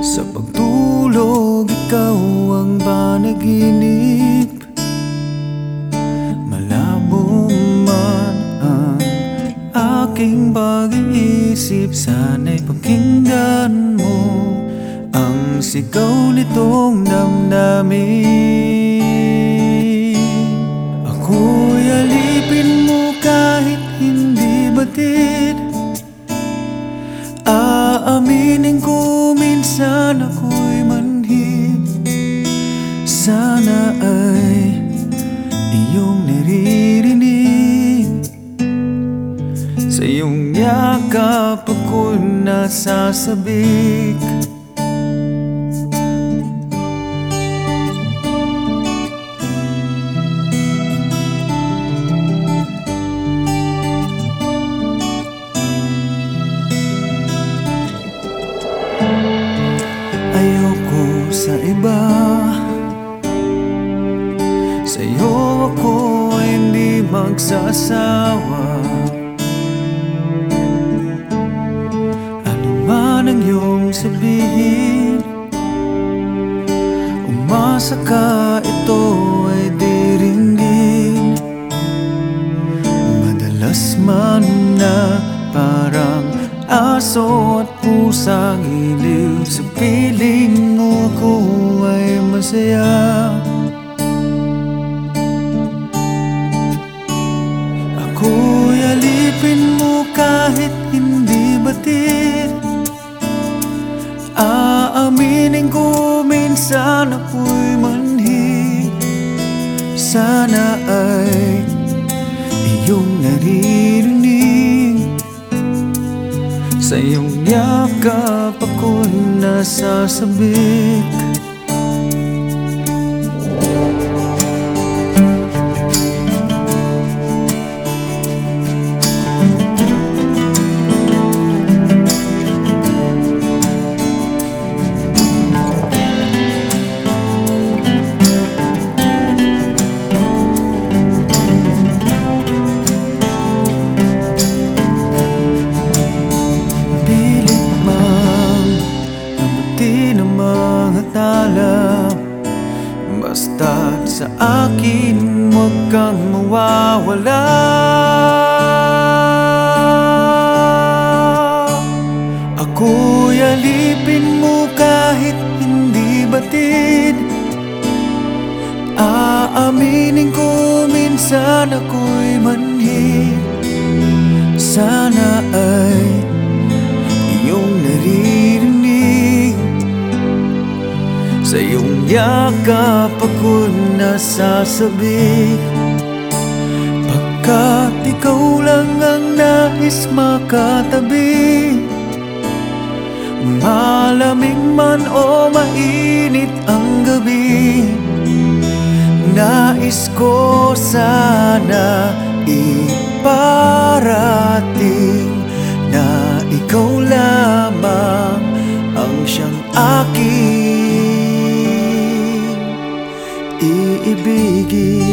Sa pagtulog, ikaw ang panaginip. Malabo man ang aking pag-iisip, sana'y pakinggan mo ang sigaw nitong damdamin. Ako'y alipin mo kahit hindi batid. Aaminin ko minsan ako'y manhid. Sana ay iyong naririnig. Sa iyong yakap ako'y nasasabik. Ayoko sa iba, sa'yo ako hindi magsasawa. Ano man ang iyong sabihin, umasa ka ito ay diringgin. Madalas man na parang aso at pusang iliw, sa piling mo ko ay masaya. Ako'y alipin mo kahit hindi batid. Aaminin ko minsan ako'y manhid. Sana ay iyong naririnig. Sa iyong yakap ako'y nasasabik. Basta't sa akin huwag kang mawawala. Ako'y alipin mo kahit hindi batid. Aaminin ko minsan ako'y manhid. Sana ay iyong naririnig. Sa iyong yakap ako'y nasasabik. Pagkat ikaw lang ang nais makatabi. Malamig man o mainit ang gabi, nais ko sana iparating na ikaw lamang ang siyang aking iibigin.